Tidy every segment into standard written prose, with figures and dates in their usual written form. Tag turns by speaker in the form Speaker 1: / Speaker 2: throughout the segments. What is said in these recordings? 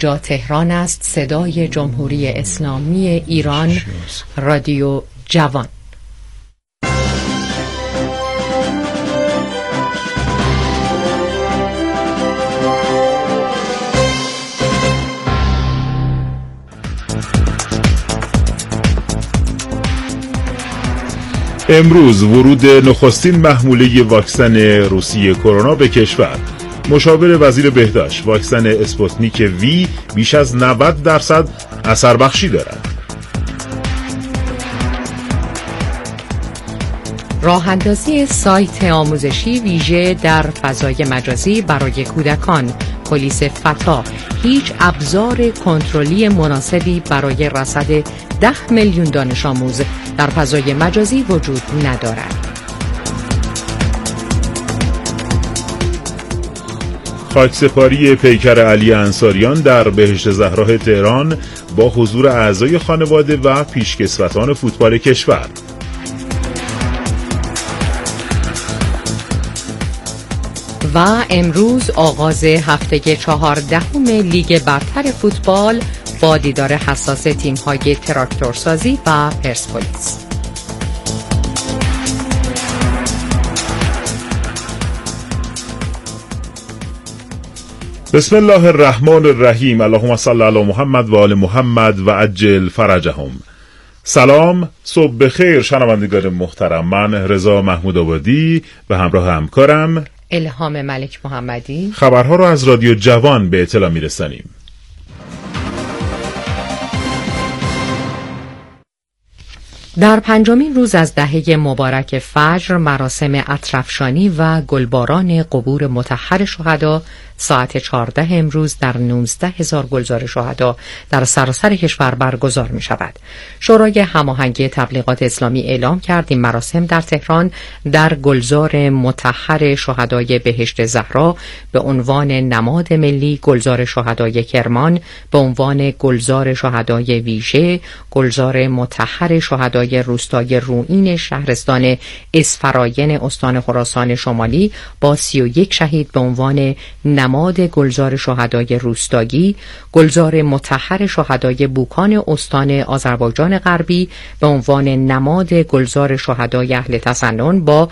Speaker 1: اینجا تهران است، صدای جمهوری اسلامی ایران، رادیو جوان.
Speaker 2: امروز ورود نخستین محموله واکسن روسیه کرونا به کشور. مشاور وزیر بهداشت: واکسن اسپوتنیک وی بیش از 90% اثر بخشی دارد.
Speaker 1: راه اندازی سایت آموزشی ویژه در فضای مجازی برای کودکان. پلیس فتا: هیچ ابزار کنترلی مناسبی برای رصد 10 میلیون دانش آموز در فضای مجازی وجود ندارد.
Speaker 2: خاکسپاری پیکر علی انصاریان در بهشت زهرا تهران با حضور اعضای خانواده و پیشکسوتان فوتبال کشور.
Speaker 1: و امروز آغاز هفته 14 لیگ برتر فوتبال با دیدار حساس تیم‌های تراکتورسازی و پرسپولیس.
Speaker 2: بسم الله الرحمن الرحیم. اللهم صل علی محمد و آل محمد و عجل فرجهم. سلام، صبح بخیر شنوندگان محترم. من رضا محمود آبادی به همراه همکارم
Speaker 1: الهام ملک محمدی
Speaker 2: خبرها را از رادیو جوان به اطلاع میرسانیم.
Speaker 1: در پنجمین روز از دهه مبارک فجر، مراسم اطرفشانی و گلباران قبور مطهر شهدا ساعت 14 امروز در 19,000 گلزار شهدا در سراسر کشور برگزار می شود. شورای هماهنگی تبلیغات اسلامی اعلام کرد این مراسم در تهران در گلزار مطهر شهدای بهشت زهرا به عنوان نماد ملی، گلزار شهدای کرمان به عنوان گلزار شهدای ویژه، گلزار مطهر شهدای روستای روئین شهرستان اسفراین استان خراسان شمالی با 31 شهید به عنوان نماد گلزار شهدای روستایی، گلزار مطهر شهدای بوکان استان آذربایجان غربی به عنوان نماد گلزار شهدای اهل تسنن با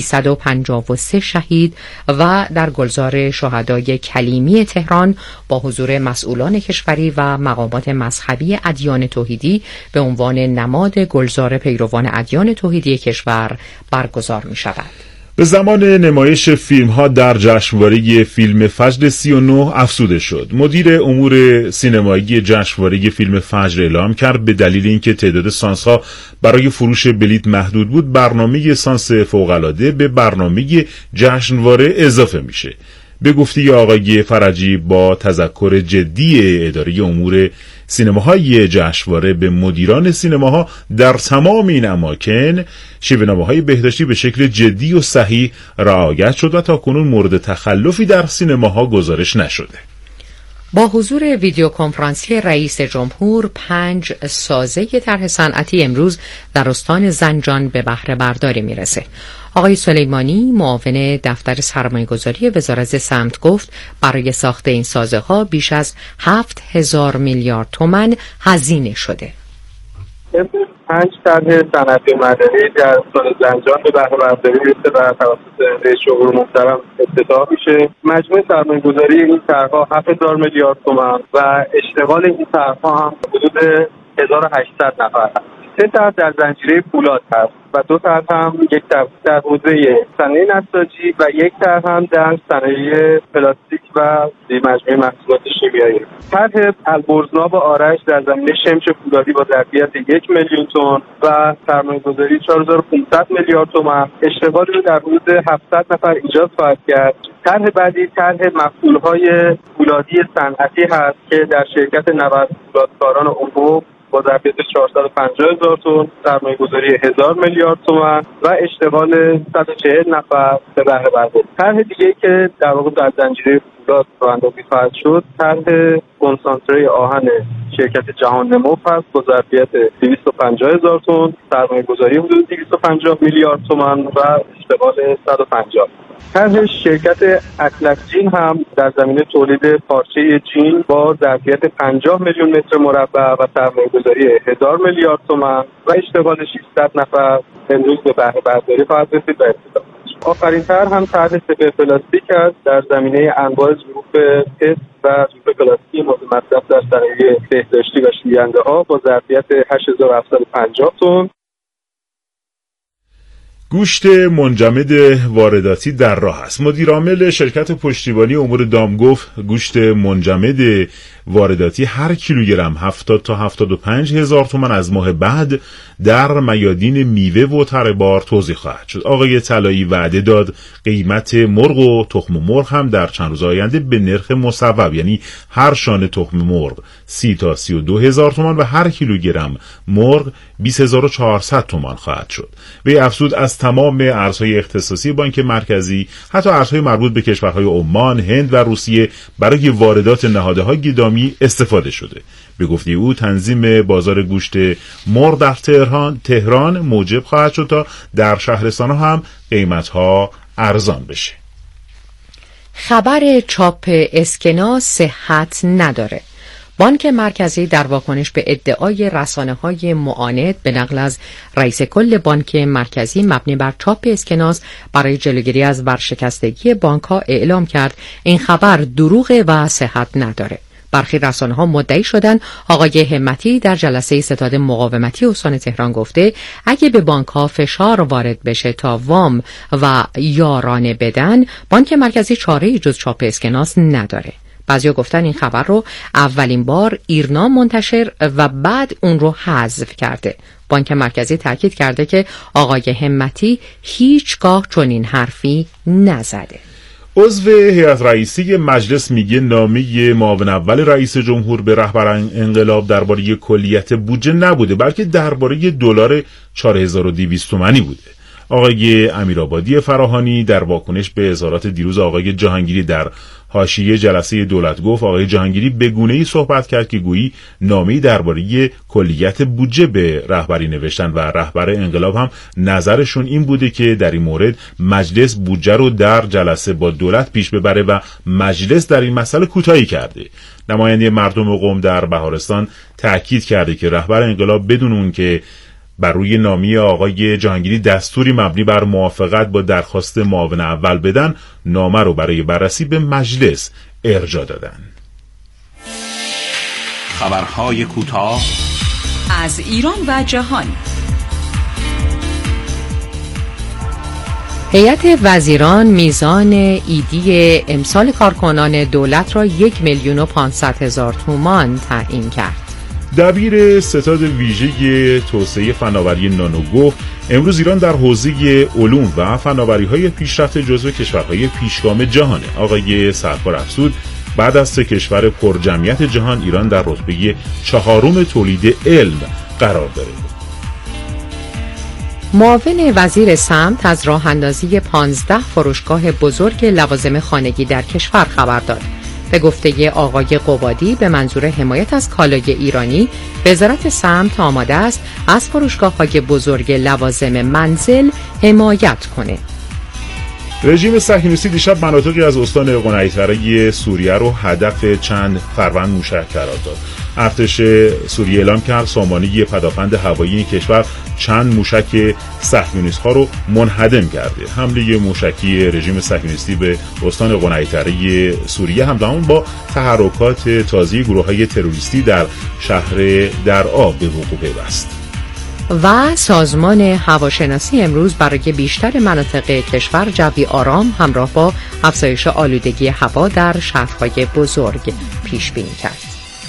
Speaker 1: 353 شهید و در گلزار شهدای کلیمی تهران با حضور مسئولان کشوری و مقامات مذهبی ادیان توحیدی به عنوان نماد گلزار پیروان ادیان توحیدی کشور برگزار می شود.
Speaker 2: به زمان نمایش فیلم ها در جشنواره فیلم فجر 39 افزوده شد. مدیر امور سینمایی جشنواره فیلم فجر اعلام کرد به دلیل اینکه تعداد سانس ها برای فروش بلیط محدود بود، برنامه سانس فوق‌العاده به برنامه جشنواره اضافه میشه. به گفته آقای فرجی، با تذکر جدی اداره امور سینماهای جشنواره به مدیران سینماها در تمام این اماکن شیوه‌نامه‌های بهداشتی به شکل جدی و صحیح رعایت شد و تاکنون مورد تخلفی در سینماها گزارش نشده.
Speaker 1: با حضور ویدیو کنفرانسی رئیس جمهور 5 سازه طرح صنعتی امروز در استان زنجان به بهره برداری میرسه. آقای سلیمانی معاون دفتر سرمایه‌گذاری وزارت سمت گفت برای ساخت این سازه ها بیش از 7,000 میلیارد تومان هزینه شده.
Speaker 3: امروز 5 طرح صنعتی مدنی در استان زنجان به بهره برداری رسیده و توسط رئیس جمهور محترم افتتاح میشه. مجموع سرمایه‌گذاری این طرح‌ها 7,000 میلیارد تومان و اشتغال این طرح‌ها هم حدود 1800 نفر هست. 3 طرح در زنجیره پولاد هست و 2 طرح هم، یک در حوزه صنایع نساجی و یک طرح هم در صنایع پلاستیک و مجموعه محصولات شیمیایی. طرح البرزناب آرش در زمینه شمش پولادی با ظرفیت 1 میلیون تن و سرمایه‌گذاری 4500 میلیارد تومان اشتغال رو در حدود 700 نفر ایجاد خواهد کرد. طرح بعدی طرح محصولهای پولادی صنعتی هست که در شرکت 90 پولادکاران عموم با ظرفیت 450,000 تن، سرمایه‌گذاری 1000 میلیارد تومان و اشتغال 140 نفر به بهره برداری. طرح دیگه‌ای که در واقع در زنجیره فولاد راه‌اندازی خواهد شد، طرح کنسانتره آهن شرکت جهان نمو هست با ظرفیت 250,000 تن، سرمایه‌گذاری حدود 250 میلیارد تومان و اشتغال 150. طرح شرکت اطلس جین هم در زمینه تولید پارچه جین با ظرفیت 50 میلیون متر مربع و سرمایه‌گذاری 1000 میلیارد تومان و اشتغال 600 نفر امروز به بهره برداری خواهد رسید و افتتاح. آخرین طرح هم طرح سپر پلاستیک است در زمینه انواع ظروف تست و ظروف پلاستیکی مورد مصرف در صنایع بهداشتی و شوینده‌ها با ظرفیت 8750 تن.
Speaker 2: گوشت منجمد وارداتی در راه است. مدیر عامل شرکت پشتیبانی امور دام گفت گوشت منجمد وارداتی هر کیلوگرم 70 تا 75 هزار تومان از ماه بعد در میادین میوه و تره بار توزیع خواهد شد. آقای طلایی وعده داد قیمت مرغ و تخم مرغ هم در چند روز آینده به نرخ مصوب، یعنی هر شانه تخم مرغ 30 تا 32 هزار تومان و هر کیلوگرم مرغ 20400 تومان خواهد شد. به افزود از تمام ارزهای اختصاصی بانک مرکزی، حتی ارزهای مربوط به کشورهای عمان، هند و روسیه برای واردات نهادهای گدامی استفاده شده. به گفته او تنظیم بازار گوشت مرغ در تهران موجب خواهد شد تا در شهرستان‌ها هم قیمت‌ها ارزان بشه.
Speaker 1: خبر چاپ اسکناس صحت نداره. بانک مرکزی در واکنش به ادعای رسانه‌های معاند به نقل از رئیس کل بانک مرکزی مبنی بر چاپ اسکناس برای جلوگیری از ورشکستگی بانک‌ها اعلام کرد این خبر دروغه و صحت نداره. برخی رسانه‌ها مدعی شدن آقای همتی در جلسه ستاد مقاومتی استان تهران گفته اگه به بانک‌ها فشار وارد بشه تا وام و یارانه بدن، بانک مرکزی چاره‌ای جز چاپ اسکناس نداره. بعضیا گفتن این خبر رو اولین بار ایرنا منتشر و بعد اون رو حذف کرده. بانک مرکزی تاکید کرده که آقای همتی هیچگاه چنین حرفی نزده.
Speaker 2: عضو هیئت رئیسی مجلس میگه نامه معاون اول رئیس جمهور به رهبر انقلاب درباره کلیت بودجه نبوده، بلکه درباره دلار 4200 تومانی بوده. آقای امیرآبادی فراهانی در واکنش به اظهارات دیروز آقای جهانگیری در حاشیه جلسه دولت گفت آقای جهانگیری به گونه‌ای صحبت کرد که گویی نامه‌ای درباره کلیت بودجه به رهبری نوشتن و رهبر انقلاب هم نظرشون این بوده که در این مورد مجلس بودجه رو در جلسه با دولت پیش ببره و مجلس در این مسئله کوتاهی کرده. نماینده مردم قم در بهارستان تأکید کرده که رهبر انقلاب بدون اون که بر روی نامه آقای جهانگیری دستوری مبنی بر موافقت با درخواست معاون اول بدن، نامه رو برای بررسی به مجلس ارجاع دادن.
Speaker 4: خبرهای کوتاه
Speaker 5: از ایران و جهان.
Speaker 1: هیئت وزیران میزان ایدی امسال کارکنان دولت را 1,500,000 تومان تعیین کرد.
Speaker 2: دبیر ستاد ویژه توسعه فناوری نانو گفت امروز ایران در حوزه علوم و فناوری‌های پیشرفته جزو کشورهای پیشگام جهانه. آقای سرکار افزود بعد از 3 کشور پرجمعیت جهان ایران در رتبه 4م تولید علم قرار داره.
Speaker 1: معاون وزیر سمت از راه اندازی 15 فروشگاه بزرگ لوازم خانگی در کشور خبر داد. به گفته آقای قبادی به منظور حمایت از کالای ایرانی، وزارت سمت آماده است از فروشگاه‌های بزرگ لوازم منزل حمایت کنه.
Speaker 2: رژیم صهیونیستی دیشب مناطقی از استان قنیطره سوریه رو هدف چند فروند موشک قرار داد. ارتش سوریه اعلام کرد سامانه پدافند هوایی این کشور چند موشک صهیونیست‌ها رو منهدم کرده. حمله موشکی رژیم صهیونیستی به استان قنیطره سوریه همزمان با تحرکات تازه گروه‌های تروریستی در شهر درعا به وقوع پیوست.
Speaker 1: و سازمان هواشناسی امروز برای بیشتر مناطق کشور جوی آرام همراه با افزایش آلودگی هوا در شهرهای بزرگ پیش بینی کرد.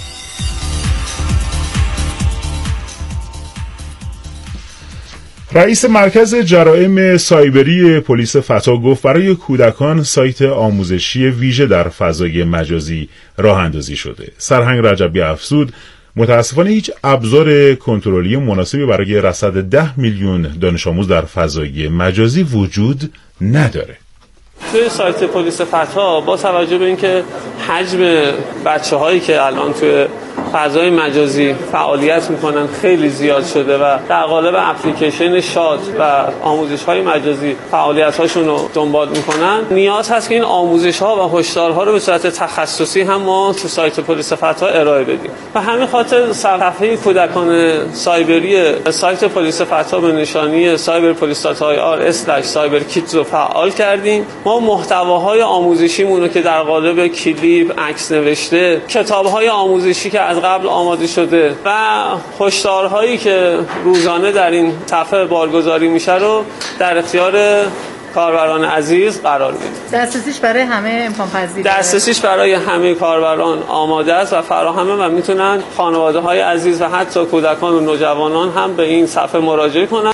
Speaker 2: رئیس مرکز جرائم سایبری پلیس فتا گفت برای کودکان سایت آموزشی ویژه در فضای مجازی راه اندازی شده. سرهنگ رجبی افزود متاسفانه هیچ ابزار کنترلی مناسبی برای رصد 10 میلیون دانش آموز در فضای مجازی وجود نداره.
Speaker 6: توی سایت پلیس فتا با توجه به اینکه حجم بچه‌هایی که الان توی فضای مجازی فعالیت میکنن خیلی زیاد شده و در قالب اپلیکیشن شات و آموزش‌های مجازی فعالیت‌هاشون رو دنبال میکنن. نیاز هست که این آموزش‌ها و هشدارها رو به صورت تخصصی هم ما تو سایت پلیس فتا ارائه بدیم و همین خاطر صفحه کودکان سایبری سایت پلیس فتا به نشانی cyberpolice.ir/cyberkids رو فعال کردیم. ما محتواهای آموزشیمون رو که در قالب کلیپ، عکس نوشته، کتاب‌های آموزشی که از قبل آماده شده و هشدارهایی که روزانه در این صفحه بارگذاری میشه رو در اختیار کاربران عزیز قرار میدیم.
Speaker 7: دسترسیش برای همه امکان پذیره.
Speaker 6: دسترسیش برای همه کاربران آماده است و فراهمه و میتونن خانواده‌های عزیز و حتی کودکان و نوجوانان هم به این صفحه مراجعه کنن.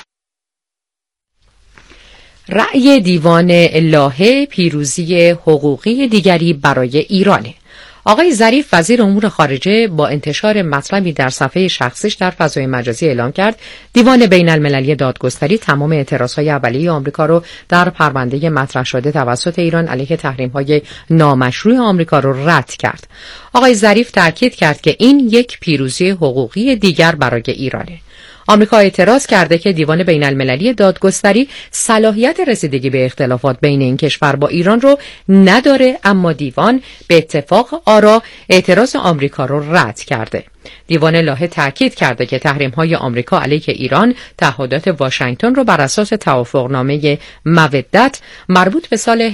Speaker 1: رأی دیوان لاهه پیروزی حقوقی دیگری برای ایرانه. آقای ظریف وزیر امور خارجه با انتشار مطلبی در صفحه شخصیش در فضای مجازی اعلام کرد دیوان بین المللی دادگستری تمام اعتراضهای اولیه آمریکا رو در پرونده مطرح شده توسط ایران علیه تحریم‌های نامشروع آمریکا رو رد کرد. آقای ظریف تاکید کرد که این یک پیروزی حقوقی دیگر برای ایرانه. آمریکا اعتراض کرده که دیوان بین المللی دادگستری صلاحیت رسیدگی به اختلافات بین این کشور با ایران رو نداره، اما دیوان به اتفاق آرا اعتراض آمریکا رو رد کرده. دیوان لاهه تاکید کرده که تحریم‌های آمریکا علیه ایران تعهدات واشنگتن رو بر اساس توافقنامه مودت مربوط به سال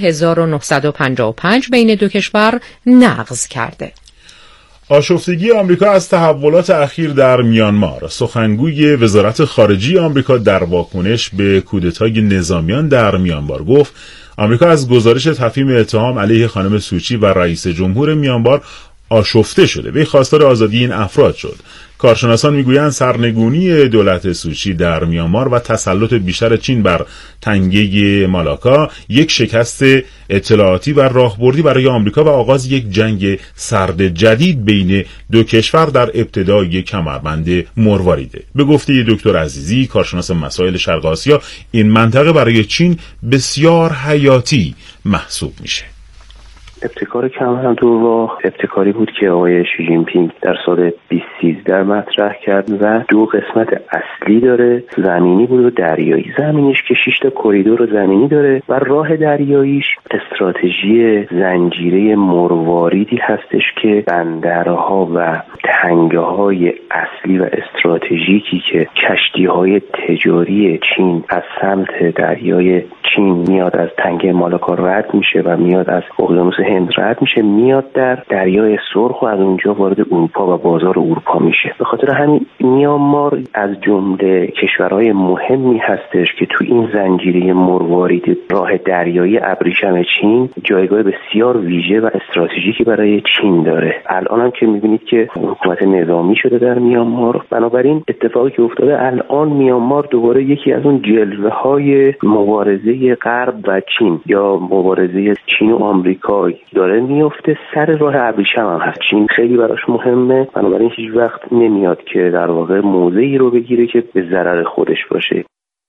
Speaker 1: 1955 بین دو کشور نقض کرده.
Speaker 2: آشفتگی آمریکا از تحولات اخیر در میانمار. سخنگوی وزارت خارجه آمریکا در واکنش به کودتای نظامیان در میانمار گفت آمریکا از گزارش تفهیم اتهام علیه خانم سوچی و رئیس جمهور میانمار آشفته شده. وی خواستار آزادی این افراد شد. کارشناسان میگویند سرنگونی دولت سوچی در میانمار و تسلط بیشتر چین بر تنگه مالاکا یک شکست اطلاعاتی و راهبردی برای آمریکا و آغاز یک جنگ سرد جدید بین دو کشور در ابتدای کمربند مرواریده. به گفته دکتر عزیزی کارشناس مسائل شرق آسیا، این منطقه برای چین بسیار حیاتی محسوب میشه.
Speaker 8: ابتکار کمربندراه ابتکاری بود که آقای شی جین پینگ در سال 2013 مطرح کرد و دو قسمت اصلی داره، زمینی بود و دریایی. زمینیش که 6 تا کریدور زمینی داره و راه دریاییش استراتژی زنجیره مرواریدی هستش که بندرها و تنگه‌های اصلی و استراتژیکی که کشتی‌های تجاری چین از سمت دریای چین میاد از تنگه مالاکا رد میشه و میاد از اقیانوس هند رد میشه، میاد در دریای سرخ و از اونجا وارد اروپا و بازار اروپا میشه. به خاطر همین میانمار از جمله کشورهای مهمی هستش که تو این زنجیره مروارید راه دریایی ابریشم چین جایگاه بسیار ویژه و استراتژیکی برای چین داره. الان هم که میبینید که حکومت نظامی شده در میانمار، بنابراین اتفاقی که افتاده الان میانمار دوباره یکی از اون جلوه‌های مبارزه غرب و چین یا مبارزه چین و آمریکا داره میفته. سر راه ابریشم هم هست. چین خیلی براش مهمه، بنابراین هیچ وقت نمیاد که در واقع موضعی رو بگیره که به ضرر خودش باشه.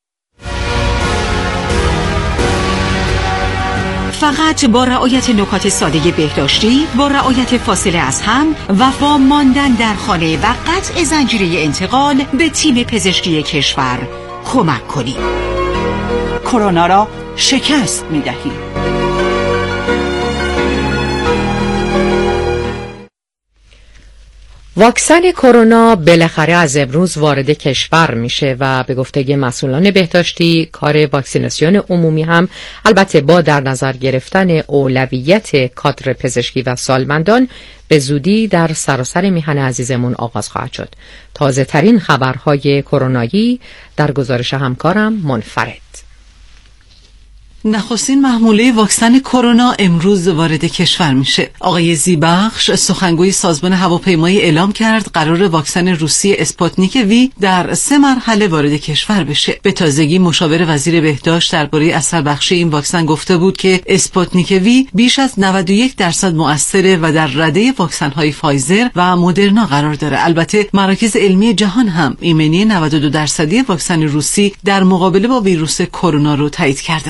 Speaker 5: فقط با رعایت نکات ساده بهداشتی، با رعایت فاصله از هم و با ماندن در خانه و قطع زنجیره انتقال به تیم پزشکی کشور کمک کنید. کرونا را شکست می‌دهیم.
Speaker 1: واکسن کرونا بالاخره از امروز وارد کشور میشه و به گفته مسئولان بهداشتی کار واکسیناسیون عمومی هم البته با در نظر گرفتن اولویت کادر پزشکی و سالمندان به زودی در سراسر میهن عزیزمون آغاز خواهد شد. تازه ترین خبرهای کرونایی در گزارش همکارم منفرد.
Speaker 9: نخستین محموله واکسن کرونا امروز وارد کشور میشه. آقای زیبخش سخنگوی سازمان هواپیمایی اعلام کرد قرار واکسن روسی اسپوتنیک وی در 3 مرحله وارد کشور بشه. به تازگی مشاور وزیر بهداشت درباره اثر بخشی این واکسن گفته بود که اسپوتنیک وی بیش از 91% مؤثره و در رده واکسن های فایزر و مدرنا قرار داره. البته مراکز علمی جهان هم ایمنی 92% واکسن روسی در مقابله با ویروس کرونا رو تایید کردند. آقای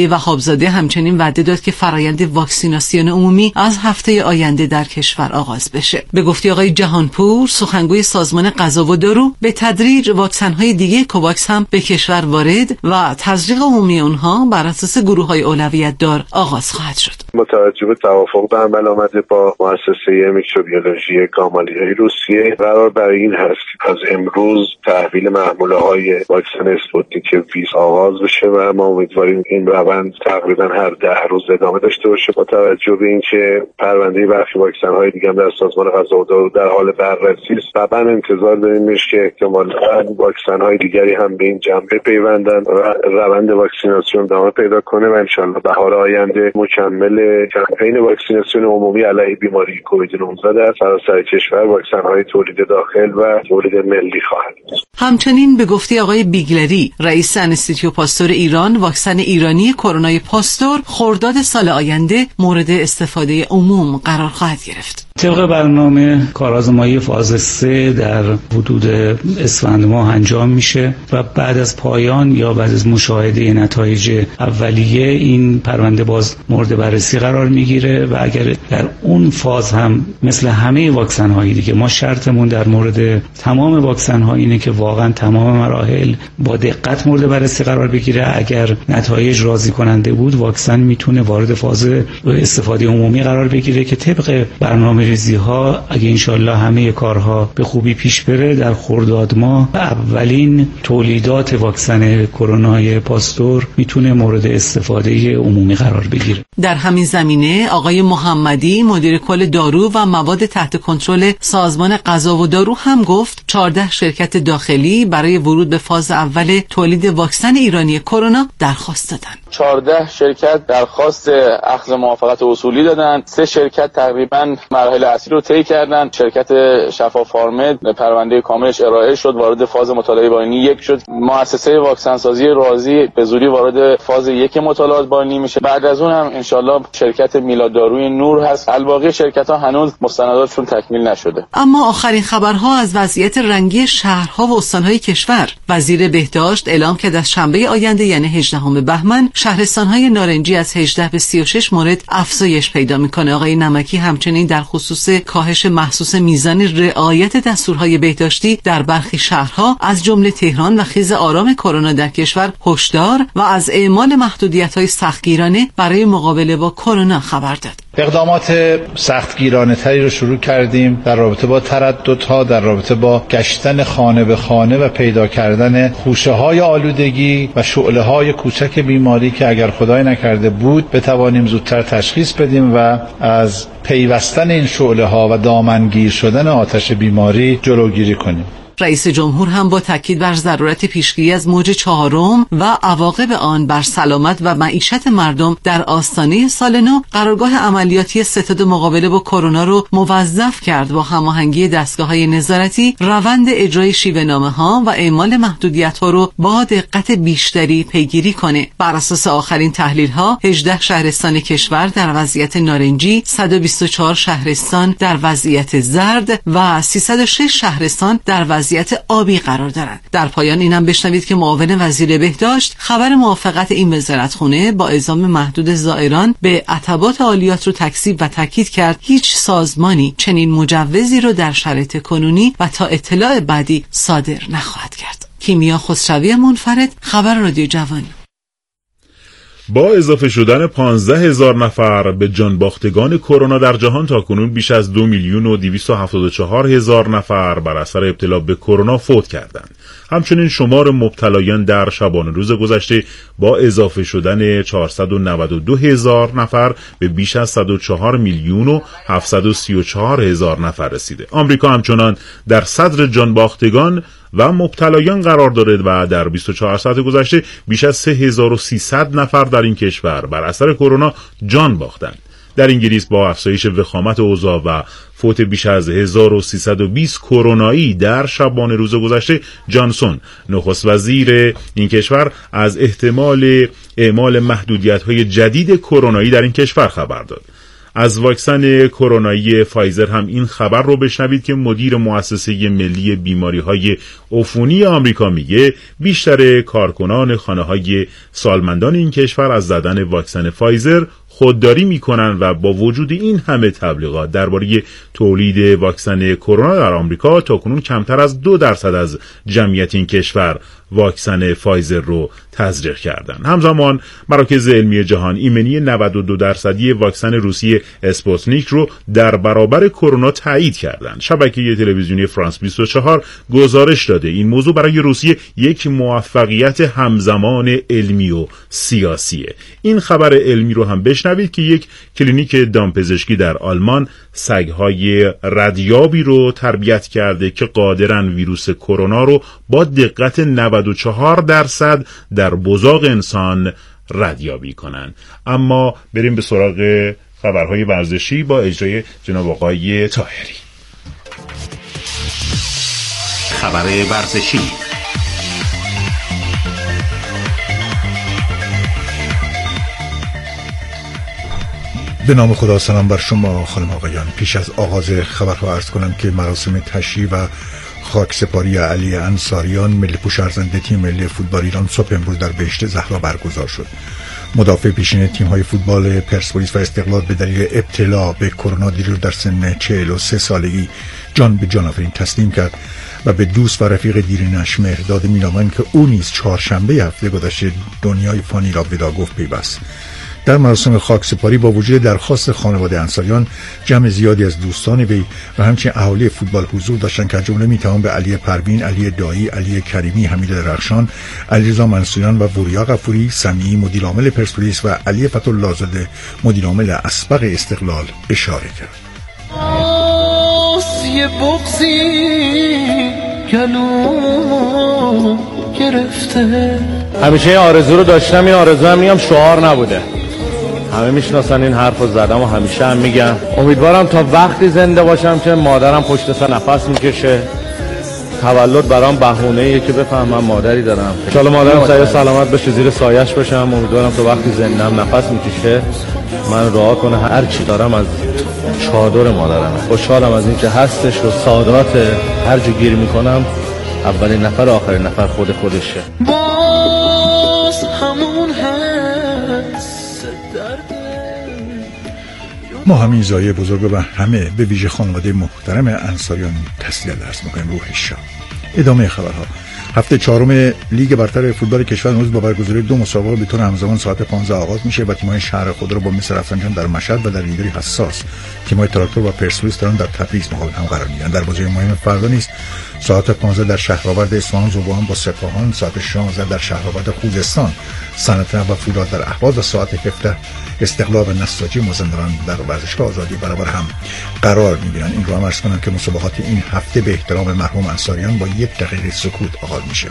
Speaker 9: آقای وهابزاده همچنین وعده داد که فرایند واکسیناسیون عمومی از هفته آینده در کشور آغاز بشه. به گفته آقای جهانپور، سخنگوی سازمان غذا و دارو، به تدریج واکسن‌های دیگه کوواکس هم به کشور وارد و تزریق عمومی اونها بر اساس گروه‌های اولویت دار آغاز خواهد شد.
Speaker 10: با توجه به توافق به عمل آمده با مؤسسه میکروبیولوژی گامالیای روسیه، قرار برای این هست از امروز تحویل محموله‌های واکسن اسپوتنیک وی آغاز بشه و ما امیدواریم این روند تقریبا هر 10 روز ادامه داشته باشه. با توجه به اینکه پرونده برخی واکسن‌های دیگه هم در سازمان غذا و دارو در حال بررسی است، طبعا انتظار داریم که احتمالاً واکسن‌های دیگری هم به این جنبه پیوندن و روند واکسیناسیون ادامه پیدا کنه و انشالله بهار آینده مکمل کمپین واکسیناسیون عمومی علیه بیماری کووید 19 در سراسر کشور واکسن‌های تولید داخل و تولید ملی خواهد بود.
Speaker 9: همچنین به گفته آقای بیگلری، رئیس انستیتیو پاستور ایران، واکسن ایرانی کرونا پاستور خرداد سال آینده مورد استفاده عموم قرار خواهد گرفت.
Speaker 11: طبق برنامه کارآزمایی فاز 3 در حدود اسفند ماه انجام میشه و بعد از پایان یا بعد از مشاهده نتایج اولیه این پرونده باز مورد بررسی قرار میگیره و اگر در اون فاز هم مثل همه واکسن هایی دیگه، ما شرطمون در مورد تمام واکسن ها اینه که واقعا تمام مراحل با دقت مورد بررسی قرار بگیره. اگر نتایج راضی کننده بود، واکسن میتونه وارد فاز استفاده عمومی قرار بگیره که طبق برنامه ریزی ها اگه انشالله همه کارها به خوبی پیش بره، در خرداد ماه اولین تولیدات واکسن کرونا پاستور میتونه مورد استفاده عمومی قرار بگیره.
Speaker 9: در همین زمینه آقای محمدی، مدیر کل دارو و مواد تحت کنترل سازمان غذا و دارو هم گفت 14 شرکت داخلی برای ورود به فاز اول تولید واکسن ایرانی کرونا درخواست دادن.
Speaker 12: 14 شرکت درخواست اخذ موافقت اصولی دادن. 3 شرکت تقریبا مراحل اصلی رو طی کردن. شرکت شفا فارمد پرونده کاملش ارائه شد، وارد فاز مطالعه بانی 1 شد. مؤسسه واکسن سازی رازی به زودی وارد فاز 1 مطالعات بانی میشه. بعد از اون هم انشالله شرکت میلاد داروی نور هست. الباقی شرکت ها هنوز مستنداتشون تکمیل نشده.
Speaker 9: اما آخرین خبرها از وضعیت رنگی شهرها و استانهای کشور. وزیر بهداشت اعلام کرد از شنبه آینده یعنی 18 بهمن شهرستان‌های نارنجی از 18 به 36 مورد افزایش پیدا می‌کنه. آقای نمکی همچنین در خصوص کاهش محسوس میزان رعایت دستورهای بهداشتی در برخی شهرها از جمله تهران و خیز آرام کرونا در کشور هشدار و از اعمال محدودیت‌های سختگیرانه برای مقابله با کرونا خبر داد.
Speaker 13: اقدامات سختگیرانه تری رو شروع کردیم در رابطه با ترددها، در رابطه با گشتن خانه به خانه و پیدا کردن خوشه‌های آلودگی و شعله‌های کوچک بیماری که اگر خدای نکرده بود بتوانیم زودتر تشخیص بدیم و از پیوستن این شعله‌ها و دامنگیر شدن آتش بیماری جلوگیری کنیم.
Speaker 9: رئیس جمهور هم با تاکید بر ضرورت پیشگیری از موج 4 و عواقب آن بر سلامت و معیشت مردم در آستانه سال نو قرارگاه عملیاتی ستاد مقابله با کرونا رو موظف کرد با هماهنگی دستگاه‌های نظارتی روند اجرای شیوه‌نامه‌ها و اعمال محدودیت‌ها رو با دقت بیشتری پیگیری کنه. بر اساس آخرین تحلیل‌ها 18 شهرستان کشور در وضعیت نارنجی، 124 شهرستان در وضعیت زرد و 306 شهرستان در وضعیت آبی قرار دارند. در پایان اینم بشنوید که معاون وزیر بهداشت خبر موافقت این وزارتخونه با اعزام محدود زائران به عتبات عالیات رو تکذیب و تاکید کرد هیچ سازمانی چنین مجوزی رو در شرایط کنونی و تا اطلاع بعدی صادر نخواهد کرد. کیمیا خسروی منفرد، خبر رادیو جوان.
Speaker 2: با اضافه شدن 15,000 نفر به جانباختگان کرونا در جهان تاکنون بیش از 2,274,000 نفر بر اثر ابتلا به کرونا فوت کردند. همچنین شمار مبتلایان در شبانه روز گذشته با اضافه شدن 492,000 نفر به بیش از 104,734,000 نفر رسیده. آمریکا همچنان در صدر جانباختگان و مبتلایان قرار دارد و در 24 ساعت گذشته بیش از 3,300 نفر در این کشور بر اثر کرونا جان باختند. در انگلیس با افزایش وخامت اوضاع و فوت بیش از 1320 کرونایی در شبانه روز گذشته، جانسون نخست وزیر این کشور از احتمال اعمال محدودیت‌های جدید کرونایی در این کشور خبر داد. از واکسن کرونایی فایزر هم این خبر رو بشنوید که مدیر مؤسسه ملی بیماری‌های عفونی آمریکا میگه بیشتر کارکنان خانه‌های سالمندان این کشور از زدن واکسن فایزر خودداری میکنن و با وجود این همه تبلیغات درباره تولید واکسن کرونا در آمریکا تاکنون کمتر از 2% از جمعیت این کشور واکسن فایزر رو تزریق کردند. همزمان مراکز علمی جهان ایمنی 92% واکسن روسی اسپوتنیک رو در برابر کرونا تایید کردند. شبکه تلویزیونی فرانس 24 گزارش داده این موضوع برای روسیه یک موفقیت همزمان علمی و سیاسیه. این خبر علمی رو هم بشنوید که یک کلینیک دامپزشکی در آلمان سگ‌های ردیابی رو تربیت کرده که قادرن ویروس کرونا رو با دقت 94% در بزاق انسان ردیابی کنن. اما بریم به سراغ خبرهای ورزشی با اجرای جناب آقای طاهری.
Speaker 4: خبر ورزشی.
Speaker 14: به نام خدا، سلام بر شما خانم آقایان. پیش از آغاز خبرها عرض کنم که مراسم تشییع و خاکسپاری علی انصاریان ملی پوش ارزنده تیم ملی فوتبال ایران صبح امروز در بهشت زهرا برگزار شد. مدافع پیشین تیم‌های فوتبال پرسپولیس و استقلال به دلیل ابتلا به کرونا دیروز در سن 43 سالگی جان به جان آفرین تسلیم کرد و به دوست و رفیق دیرینش مهرداد میرامن که او نیز چهارشنبه هفته گذشته دنیای فانی را ودا گفت پیوست. در مراسم خاکسپاری با وجود درخواست خانواده انصاریان جمع زیادی از دوستان وی و همچنین اهالی فوتبال حضور داشتند که از جمله میتوان به علی پروین، علی دایی، علی کریمی، حمید درخشان، علیرضا منصوریان و وریا غفوری سمیعی مدیر عامل پرسپولیس و علی فتح‌الله زاده مدیر عامل اسبق استقلال اشاره کرد.
Speaker 15: یه بغضی گلو گرفته.
Speaker 16: همیشه آرزو رو داشتم، این آرزو هم میگم شعار نبوده، همه میشناسن این حرف رو زدم و همیشه هم میگم امیدوارم تا وقتی زنده باشم که مادرم پشت سر نفس میکشه، تولد برام بهونه‌ایه که بفهمم مادری دارم. ان شاءالله مادرم سعی سلامت بشه، زیر سایه‌اش باشم. امیدوارم تا وقتی زنده‌ام نفس میکشه من رها کنه هر چی دارم از چادر مادرم. خوشحالم از اینکه هستش و سعادت هر جا گیر میکنم اولین نفر آخرین نفر خودشه.
Speaker 15: باز همون هست
Speaker 14: ما همین زایه بزرگ و همه به ویژه خانواده محترم انصاریان تسلیت عرض می‌کنیم. روحش شاد. ادامه خبرها. هفته چهارم لیگ برتر فوتبال کشور امروز با برگزاری دو مسابقه به طور همزمان ساعت 15 آغاز میشه و تیم‌های شهر خود را با مصر رفسنجان در مشهد و در دیگری حساس تیم‌های تراکتور و پرسپولیس دارن در تبریز مقابل هم قرار میگیرند. در بازی مهم فردا نیست ساعت 15 در شهرآورد اصفهان ذوبان با سپاهان، ساعت 16 در شهرآورد خوزستان صنعت و فولاد در اهواز و ساعت 17 استقلال و نساجی مازندران در ورزشگاه آزادی برابر هم قرار میگیرند. این رو هم عرض کنم که مسابقات این هفته به احترام مرحوم انصاریان با 1 دقیقه سکوت آغاز میشه.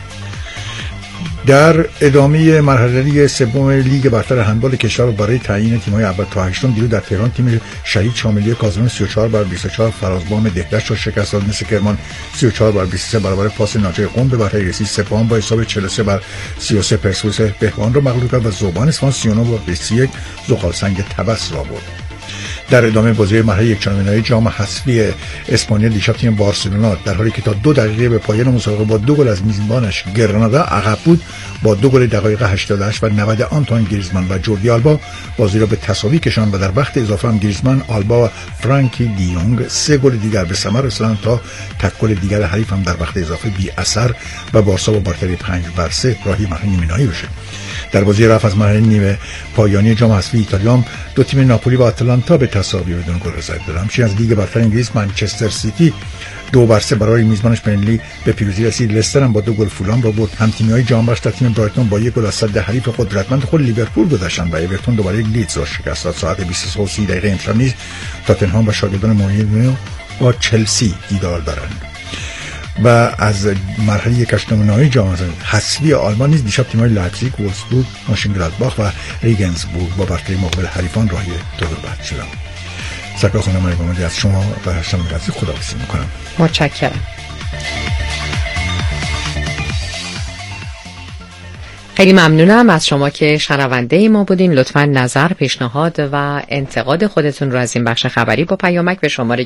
Speaker 14: در ادامه مرحله سوم لیگ برتر هندبال کشور برای تعیین تیم‌های اول تا هشتم دیروز در تهران تیم شهید شاملی کاظمی 34-24 فرازبام دهدشت را شکست داد. مثل کرمان 34-23 برابر پاس ناجی قم به برتری رسید. سپاهان با حساب 43-33 پرسپولیس بهوان را مغلوب کرد و ذوبان اصفهان 39-21 زغالسنگ طبس را برد. در ادامه بازی مرحله یک‌چهارم جام حذفی اسپانیا دیشب تیم بارسلونا در حالی که تا 2 دقیقه به پایان مسابقه با 2 گل از میزبانش گرانادا عقب بود با 2 گل دقایق 88 و 90 آنتوان گریزمان و جوردی آلبا بازی را به تساوی کشاند و در وقت اضافه هم گریزمان، آلبا و فرانکی دیونگ 3 گل دیگر به ثمر رساندند تا تک گل دیگر حریف هم در وقت اضافه بی اثر و بارسا با برتری 5-3 راهی مرحله نیمه نهایی بشه. در بازی رفت از مرحله نیمه پایانی جام حذفی ایتالیا دو تیم ناپولی و آتلانتا به تساوی بدون گل رسیدند. همچنین از لیگ برتر انگلیس منچستر سیتی 2-3 برای میزبانش بنلی به پیروزی رسید. لستر هم با 2 گل فولام را برد. هم‌تیمی‌های جام بخش تیم برایتون با 1 گل از صد حریف قدرتمند خود لیورپول گذشتند و اورتون دوباره لیدز را شکست داد. ساعت 23:30 امشب نیز تاتنهام و شاگردان مورینیو با چلسی دیدار دارند. و از مرحله هشتم نهایی جام حذفی آلمان نیز دیشب تیم‌های لایپزیگ، وولفسبورگ، مونشنگلادباخ و ریگنسبورگ با برتری مقابل حریفان راهی دور بعد شدند. سرکار خانم مرگومدی از شما و هشتم نگازی خداحافظی میکنم.
Speaker 1: متشکرم. خیلی ممنونم از شما که شنونده ما بودین. لطفاً نظر، پیشنهاد و انتقاد خودتون رو از این بخش خبری با پیامک به شماره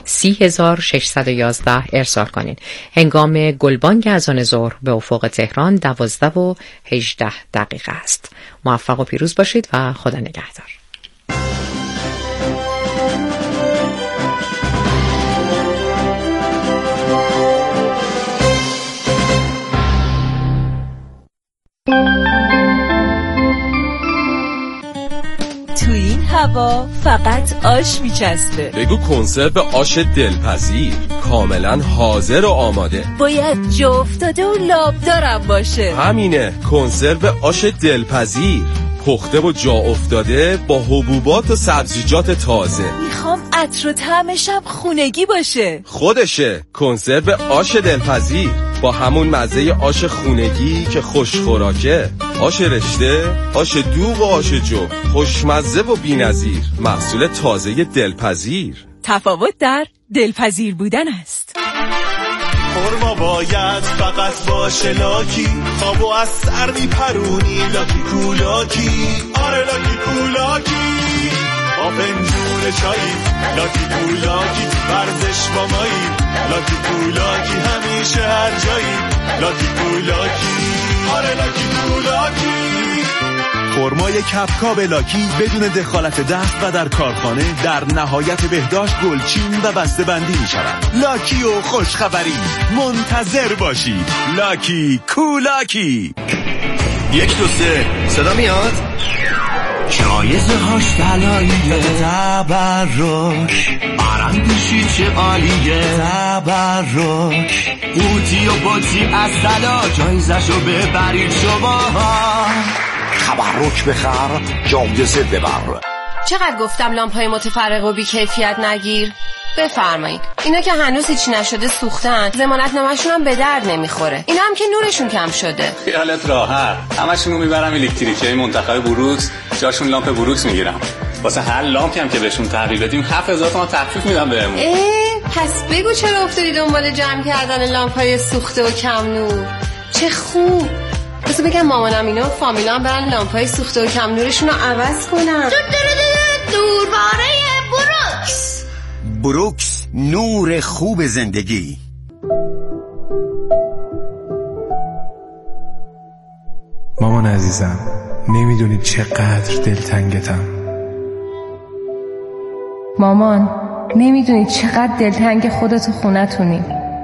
Speaker 1: 30611 ارسال کنین. هنگام گلبانگ اذان ظهر به افق تهران 12:18 است. موفق و پیروز باشید و خدا نگهدار.
Speaker 17: تو این هوا فقط آش میچسته.
Speaker 18: بگو کنسرو آش دلپذیر، کاملا حاضر و آماده.
Speaker 17: باید جا افتاده و لابدارم باشه.
Speaker 18: همینه، کنسرو آش دلپذیر، پخته و جا افتاده با حبوبات و سبزیجات تازه.
Speaker 17: میخوام عطر و طعمشم خونگی باشه.
Speaker 18: خودشه، کنسرو آش دلپذیر با همون مزه آش خونگی که خوشخوراکه. آش رشته، آش دوغ و آش جو، خوشمزه و بی‌نظیر، محصول تازه دلپذیر.
Speaker 17: تفاوت در دلپذیر بودن است.
Speaker 19: خورما باید فقط باشه لاکی، خوابو از سر میپرونی لاکی کولاکی. آره لاکی کولاکی، با فنجون چایی لاکی کولاکی، ورزش با مایی لاکی کولاکی، همیشه هر جایی لاکی کولاکی. آره لاکی کولاکی. خرمای کپکاب لاکی بدون دخالت دست و در کارخانه در نهایت بهداشت گلچین و بسته بندی می شود. لاکی و خوشخبری منتظر باشید. لاکی کولاکی. 1 2 3 صدا میاد؟ جایزه هاش طلاییه، تبرک برندشی چه عالیه، تبرک قوطی و بطی از طلا، جایزشو ببرید شما. تبرک بخر، جایزه ببر.
Speaker 20: چقدر گفتم لامپای متفرق و بی کیفیت نگیر؟ بفرمایید. اینا که هنوز هیچ نشده سوختن، ضمانت نامه‌شون هم به درد نمیخوره. اینا هم که نورشون کم شده.
Speaker 21: خیالت راحت، همشون رو میبرم الکتریکی منتخب بروکس، جاشون لامپ بروکس میگیرم. واسه هر لامپی هم که بهشون تحویل بدیم 7000 تومان تخفیف میدم بهمون.
Speaker 20: پس بگو چرا افتادی دنبال جمع کردن لامپای سوخته و کم نور؟ چه خوب. بس بگم مامانم اینا و فامیلام برن لامپای سوخته و کم نورشون رو عوض کنن.
Speaker 22: دورباره بروکس. بروکس، نور خوب زندگی.
Speaker 23: مامان عزیزم، نمیدونی چقدر دلتنگتم.
Speaker 24: مامان، نمیدونی چقدر دلتنگ خودت و خونتونی.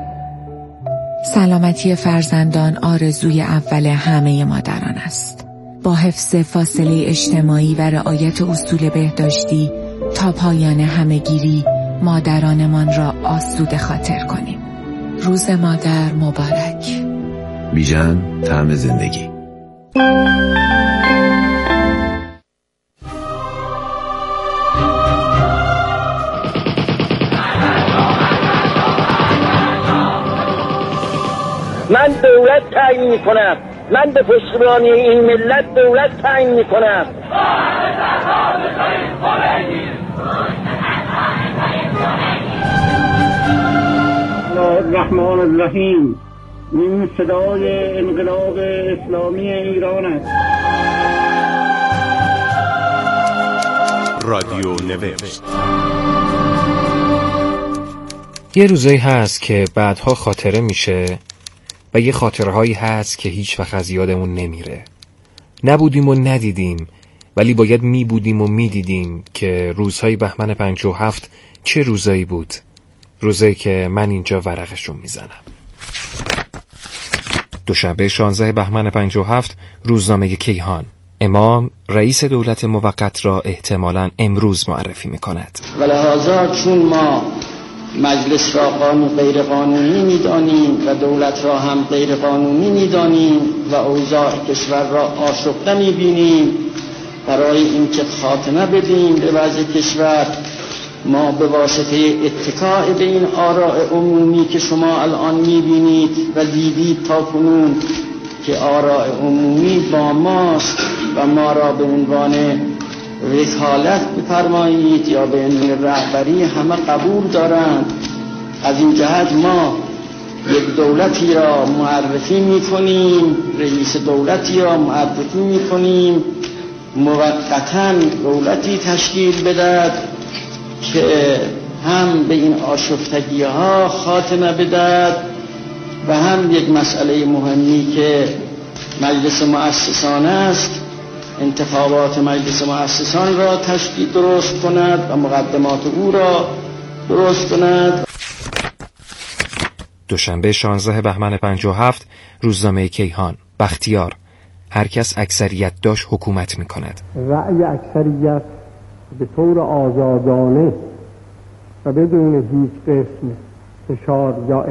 Speaker 25: سلامتی فرزندان آرزوی اول همه مادران است. با حفظ فاصله اجتماعی و رعایت اصول بهداشتی تا پایان همهگیری مادرانمان را آسوده خاطر کنیم. روز مادر مبارک.
Speaker 26: بیژن، طعم زندگی.
Speaker 27: من دولت تعیین میکنم. من به پشتیبانی این ملت دولت تعیین میکنم.
Speaker 28: الرحمن الرحیم. این صدای انقلاب اسلامی ایران است.
Speaker 18: رادیو نوشت.
Speaker 29: یه روزایی هست که بعدها خاطره میشه و یه خاطرهایی هست که هیچ وقت از یادمون نمیره. نبودیم و ندیدیم، ولی باید میبودیم و میدیدیم که روزهای بهمن 57 چه روزایی بود. روزایی که من اینجا ورقشون میزنم. دوشنبه 16 بهمن 57 روزنامه کیهان. امام رئیس دولت موقت را احتمالاً امروز معرفی میکند.
Speaker 27: و لحاظا چون ما مجلس را غیر قانونی می‌دانیم و دولت را هم غیر قانونی می‌دانیم و اوضاع کشور را آشفته می‌بینیم، برای اینکه خاتمه بدیم به وضع کشور، ما به واسطه اتکاء به این آراء عمومی که شما الان می‌بینید و دیدید تا کنون که آراء عمومی با ماست و ما را به عنوان وکالت بفرمایید یا به عنوان رهبری همه قبول دارند. از این جهت ما یک دولتی را معرفی می‌کنیم، رئیس دولتی را معرفی می‌کنیم، موقتاً دولتی تشکیل بدهد که هم به این آشفتگی‌ها خاتمه بدهد و هم یک مسئله مهمی که مجلس مؤسسان است، انتخابات مجلس مؤسسان را تشکیل درست کند و مقدمات او را درست کند.
Speaker 29: دوشنبه 16 بهمن 57 روزنامه کیهان. بختیار: هر کس اکثریت داشت حکومت می کند.
Speaker 28: رأی اکثریت به طور آزادانه و بدون هیچ قسم فشار یا